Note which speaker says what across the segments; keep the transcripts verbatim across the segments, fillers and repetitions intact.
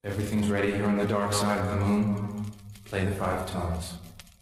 Speaker 1: Everything's ready here on the dark side of the moon. Play the five tones.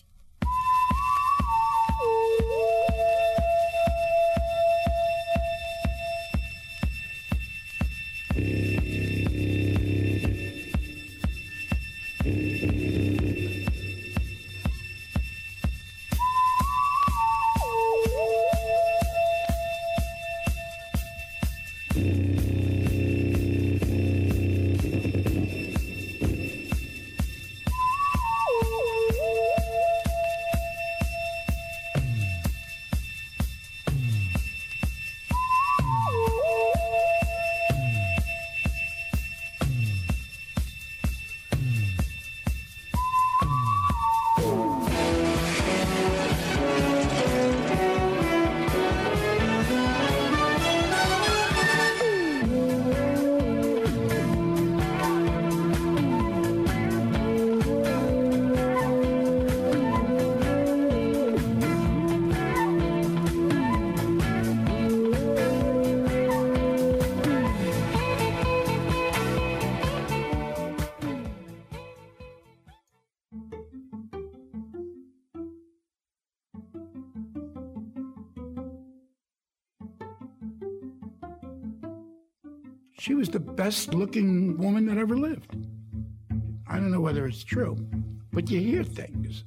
Speaker 2: She was the best-looking woman that ever lived. I don't know whether it's true, but you hear things.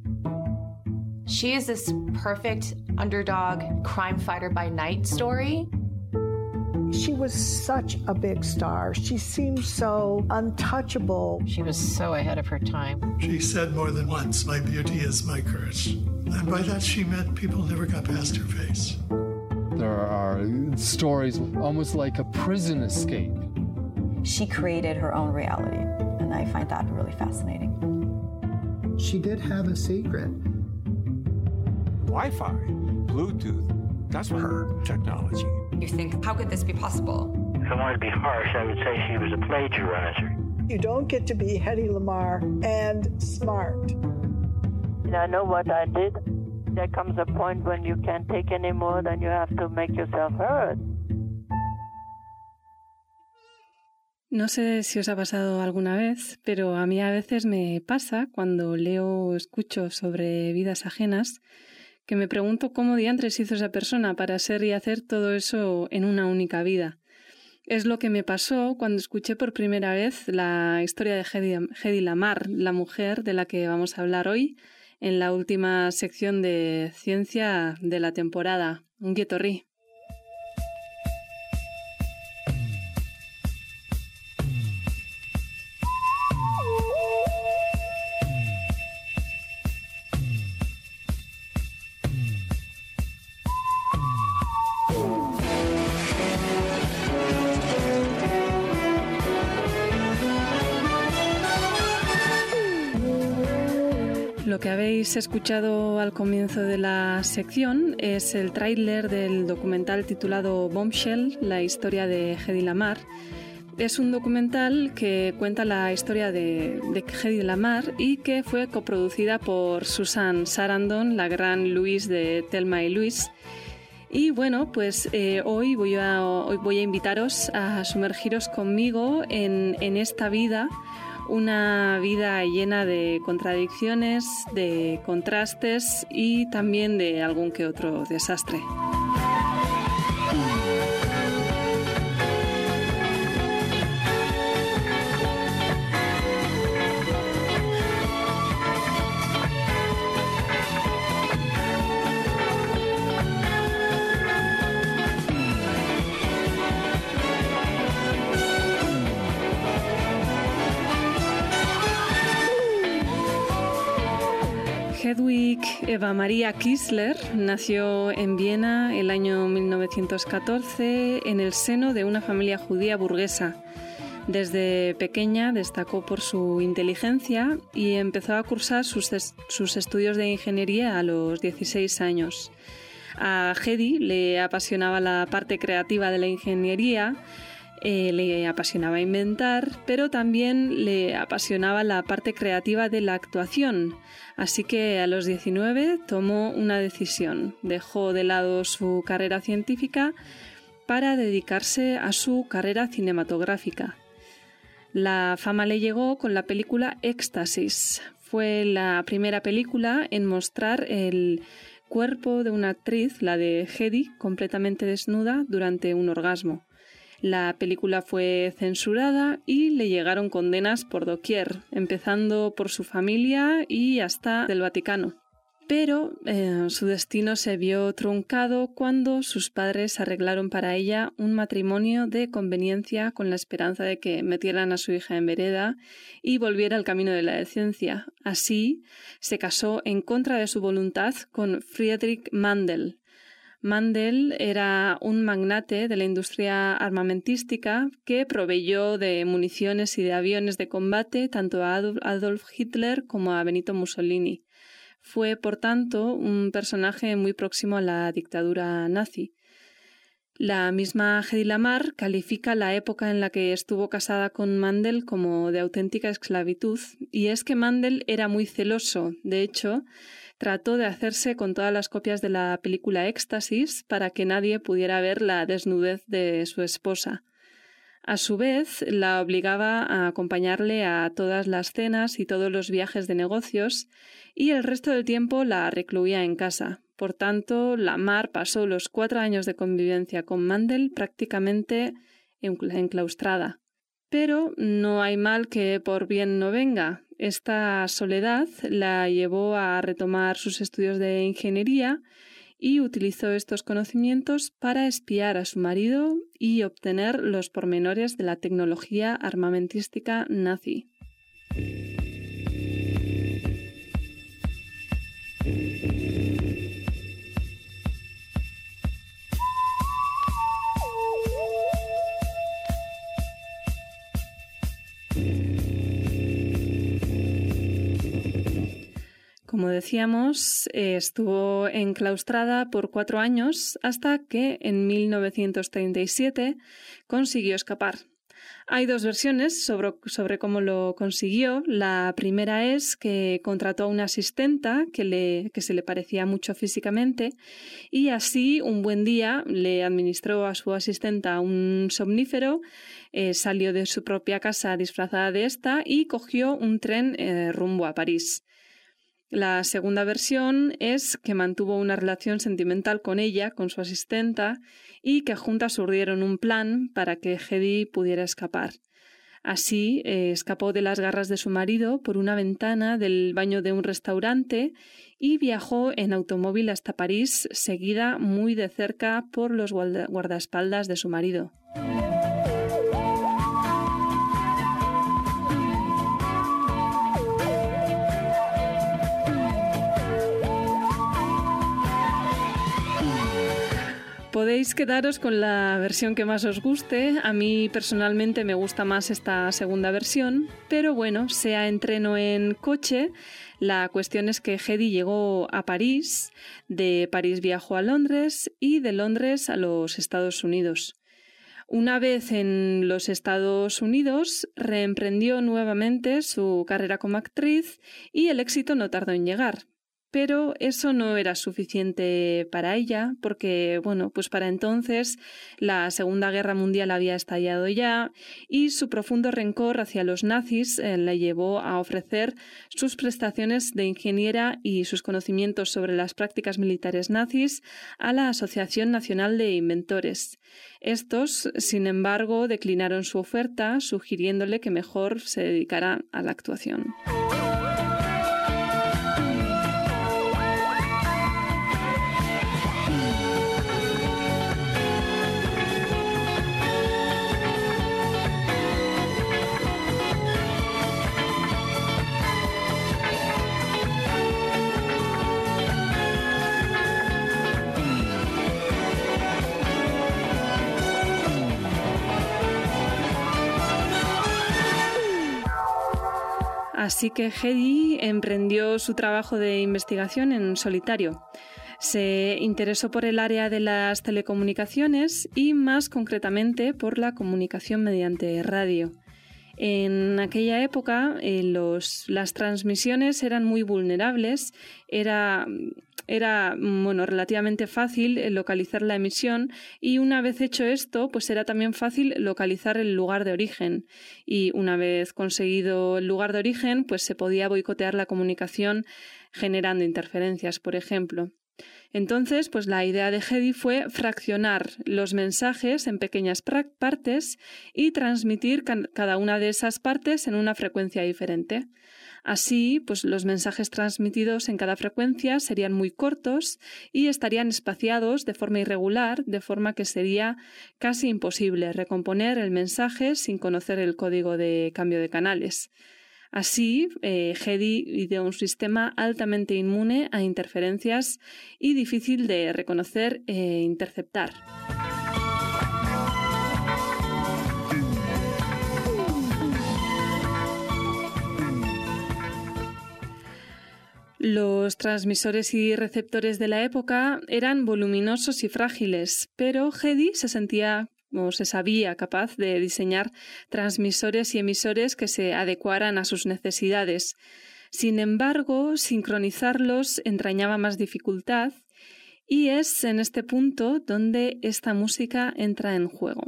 Speaker 3: She is this perfect underdog crime fighter by night story.
Speaker 4: She was such a big star. She seemed so untouchable.
Speaker 5: She was so ahead of her time.
Speaker 6: She said more than once, "My beauty is my courage." And by that she meant people never got past her face.
Speaker 7: There are stories almost like a prison escape.
Speaker 8: She created her own reality, and I find that really fascinating.
Speaker 9: She did have a secret.
Speaker 10: Wi-Fi, Bluetooth, that's her technology.
Speaker 11: You think, how could this be possible?
Speaker 12: If I wanted to be harsh, I would say she was a plagiarizer.
Speaker 4: You don't get to be Hedy Lamarr and smart.
Speaker 13: I know what I did. There comes a point when you can't take any more, then you have to make yourself heard.
Speaker 14: No sé si os ha pasado alguna vez, pero a mí a veces me pasa cuando leo o escucho sobre vidas ajenas que me pregunto cómo diantres hizo esa persona para ser y hacer todo eso en una única vida. Es lo que me pasó cuando escuché por primera vez la historia de Hedy, Hedy Lamarr, la mujer de la que vamos a hablar hoy, en la última sección de ciencia de la temporada. Ongi etorri. Lo que habéis escuchado al comienzo de la sección es el tráiler del documental titulado Bombshell, la historia de Hedy Lamarr. Es un documental que cuenta la historia de, de Hedy Lamarr y que fue coproducida por Susan Sarandon, la gran Louise de Thelma y Louise. Y bueno, pues eh, hoy, voy a, hoy voy a invitaros a sumergiros conmigo en, en esta vida. Una vida llena de contradicciones, de contrastes y también de algún que otro desastre. Hedwig Eva Maria Kiesler nació en Viena el año mil novecientos catorce en el seno de una familia judía burguesa. Desde pequeña destacó por su inteligencia y empezó a cursar sus, es- sus estudios de ingeniería a los dieciséis años. A Hedy le apasionaba la parte creativa de la ingeniería, eh, le apasionaba inventar, pero también le apasionaba la parte creativa de la actuación. Así que a los diecinueve tomó una decisión. Dejó de lado su carrera científica para dedicarse a su carrera cinematográfica. La fama le llegó con la película Éxtasis. Fue la primera película en mostrar el cuerpo de una actriz, la de Hedy, completamente desnuda durante un orgasmo. La película fue censurada y le llegaron condenas por doquier, empezando por su familia y hasta del Vaticano. Pero eh, su destino se vio truncado cuando sus padres arreglaron para ella un matrimonio de conveniencia con la esperanza de que metieran a su hija en vereda y volviera al camino de la decencia. Así, se casó en contra de su voluntad con Friedrich Mandel. Mandel era un magnate de la industria armamentística que proveyó de municiones y de aviones de combate tanto a Adolf Hitler como a Benito Mussolini. Fue, por tanto, un personaje muy próximo a la dictadura nazi. La misma Hedy Lamarr califica la época en la que estuvo casada con Mandel como de auténtica esclavitud, y es que Mandel era muy celoso. De hecho, trató de hacerse con todas las copias de la película Éxtasis para que nadie pudiera ver la desnudez de su esposa. A su vez, la obligaba a acompañarle a todas las cenas y todos los viajes de negocios, y el resto del tiempo la recluía en casa. Por tanto, Lamarr pasó los cuatro años de convivencia con Mandel prácticamente enclaustrada. Pero no hay mal que por bien no venga. Esta soledad la llevó a retomar sus estudios de ingeniería y utilizó estos conocimientos para espiar a su marido y obtener los pormenores de la tecnología armamentística nazi. Como decíamos, estuvo enclaustrada por cuatro años hasta que en mil novecientos treinta y siete consiguió escapar. Hay dos versiones sobre, sobre cómo lo consiguió. La primera es que contrató a una asistenta que, le, que se le parecía mucho físicamente y así un buen día le administró a su asistenta un somnífero, eh, salió de su propia casa disfrazada de esta y cogió un tren eh, rumbo a París. La segunda versión es que mantuvo una relación sentimental con ella, con su asistenta, y que juntas urdieron un plan para que Hedy pudiera escapar. Así, eh, escapó de las garras de su marido por una ventana del baño de un restaurante y viajó en automóvil hasta París, seguida muy de cerca por los guarda- guardaespaldas de su marido. Podéis quedaros con la versión que más os guste. A mí personalmente me gusta más esta segunda versión, pero bueno, sea en tren o en coche, la cuestión es que Hedy llegó a París, de París viajó a Londres y de Londres a los Estados Unidos. Una vez en los Estados Unidos, reemprendió nuevamente su carrera como actriz y el éxito no tardó en llegar. Pero eso no era suficiente para ella, porque, bueno, pues para entonces la Segunda Guerra Mundial había estallado ya y su profundo rencor hacia los nazis eh, le llevó a ofrecer sus prestaciones de ingeniera y sus conocimientos sobre las prácticas militares nazis a la Asociación Nacional de Inventores. Estos, sin embargo, declinaron su oferta, sugiriéndole que mejor se dedicara a la actuación. Así que Hedy emprendió su trabajo de investigación en solitario. Se interesó por el área de las telecomunicaciones y más concretamente por la comunicación mediante radio. En aquella época eh, los, las transmisiones eran muy vulnerables, era, era bueno, relativamente fácil localizar la emisión y una vez hecho esto, pues era también fácil localizar el lugar de origen. Y una vez conseguido el lugar de origen, pues se podía boicotear la comunicación generando interferencias, por ejemplo. Entonces, pues la idea de Hedy fue fraccionar los mensajes en pequeñas partes y transmitir cada una de esas partes en una frecuencia diferente. Así, pues los mensajes transmitidos en cada frecuencia serían muy cortos y estarían espaciados de forma irregular, de forma que sería casi imposible recomponer el mensaje sin conocer el código de cambio de canales. Así, eh, Hedy ideó un sistema altamente inmune a interferencias y difícil de reconocer e interceptar. Los transmisores y receptores de la época eran voluminosos y frágiles, pero Hedy se sentía o se sabía capaz de diseñar transmisores y emisores que se adecuaran a sus necesidades. Sin embargo, sincronizarlos entrañaba más dificultad y es en este punto donde esta música entra en juego.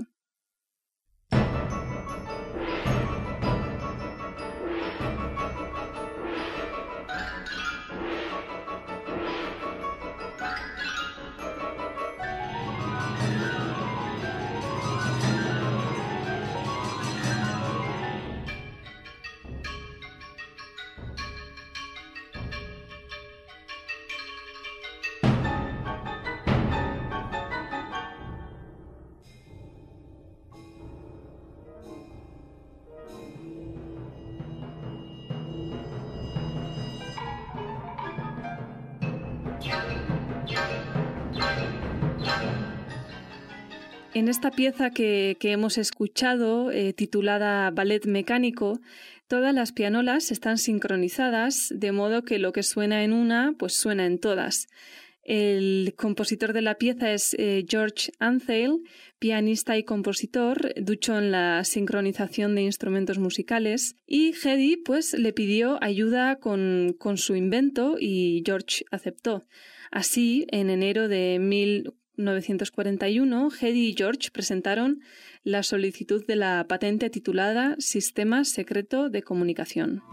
Speaker 14: En esta pieza que, que hemos escuchado, eh, titulada Ballet Mecánico, todas las pianolas están sincronizadas, de modo que lo que suena en una, pues suena en todas. El compositor de la pieza es eh, George Antheil, pianista y compositor, ducho en la sincronización de instrumentos musicales, y Hedy pues, le pidió ayuda con, con su invento y George aceptó. Así, en enero de mil novecientos cuarenta y uno, Hedy y George presentaron la solicitud de la patente titulada Sistema Secreto de Comunicación.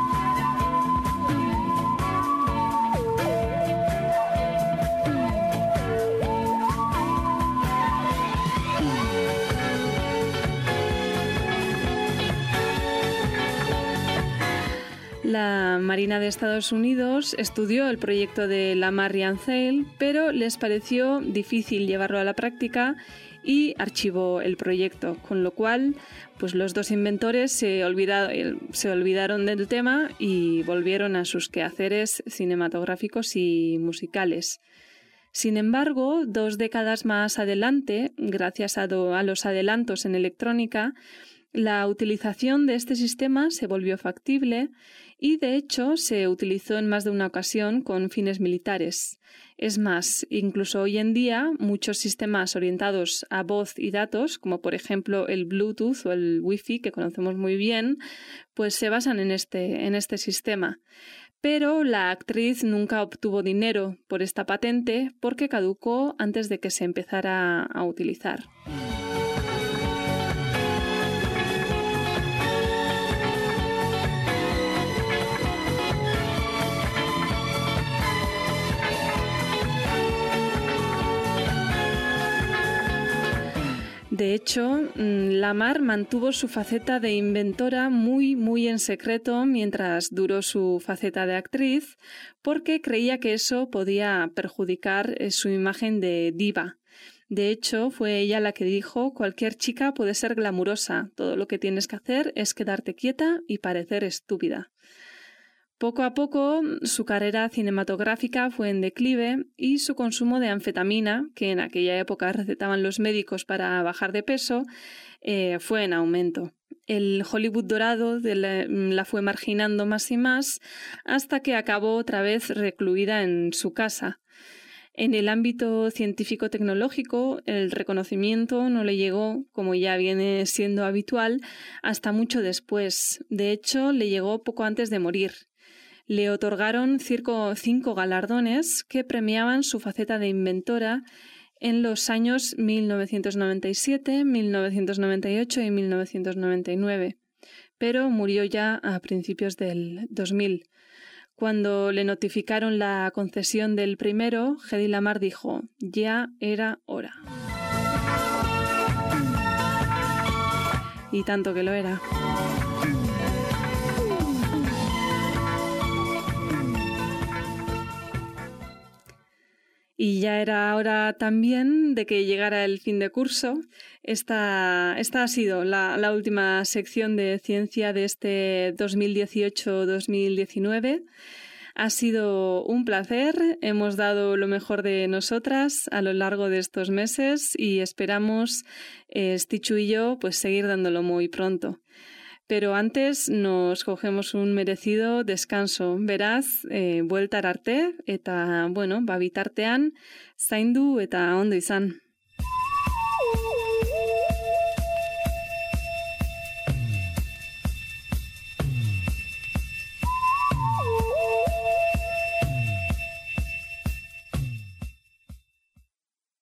Speaker 14: La Marina de Estados Unidos estudió el proyecto de Lamar y Antheil, pero les pareció difícil llevarlo a la práctica y archivó el proyecto, con lo cual pues los dos inventores se, olvida, se olvidaron del tema y volvieron a sus quehaceres cinematográficos y musicales. Sin embargo, dos décadas más adelante, gracias a, do, a los adelantos en electrónica, la utilización de este sistema se volvió factible y, de hecho, se utilizó en más de una ocasión con fines militares. Es más, incluso hoy en día, muchos sistemas orientados a voz y datos, como por ejemplo el Bluetooth o el Wi-Fi, que conocemos muy bien, pues se basan en este, en este sistema. Pero la actriz nunca obtuvo dinero por esta patente porque caducó antes de que se empezara a utilizar. De hecho, Lamar mantuvo su faceta de inventora muy, muy en secreto mientras duró su faceta de actriz, porque creía que eso podía perjudicar su imagen de diva. De hecho, fue ella la que dijo: cualquier chica puede ser glamurosa, todo lo que tienes que hacer es quedarte quieta y parecer estúpida. Poco a poco, su carrera cinematográfica fue en declive y su consumo de anfetamina, que en aquella época recetaban los médicos para bajar de peso, eh, fue en aumento. El Hollywood dorado de la, la fue marginando más y más hasta que acabó otra vez recluida en su casa. En el ámbito científico-tecnológico, el reconocimiento no le llegó, como ya viene siendo habitual, hasta mucho después. De hecho, le llegó poco antes de morir. Le otorgaron cinco, cinco galardones que premiaban su faceta de inventora en los años mil novecientos noventa y siete, mil novecientos noventa y ocho y mil novecientos noventa y nueve, pero murió ya a principios del dos mil. Cuando le notificaron la concesión del primero, Hedy Lamarr dijo: ya era hora. Y tanto que lo era. Y ya era hora también de que llegara el fin de curso. Esta, esta ha sido la, la última sección de ciencia de este dos mil dieciocho dos mil diecinueve. Ha sido un placer, hemos dado lo mejor de nosotras a lo largo de estos meses y esperamos, eh, Stichu y yo, pues seguir dándolo muy pronto. Pero antes nos cogemos un merecido descanso. Beraz, eh, bueltar arte eta, bueno, babitartean, zaindu eta ondo izan.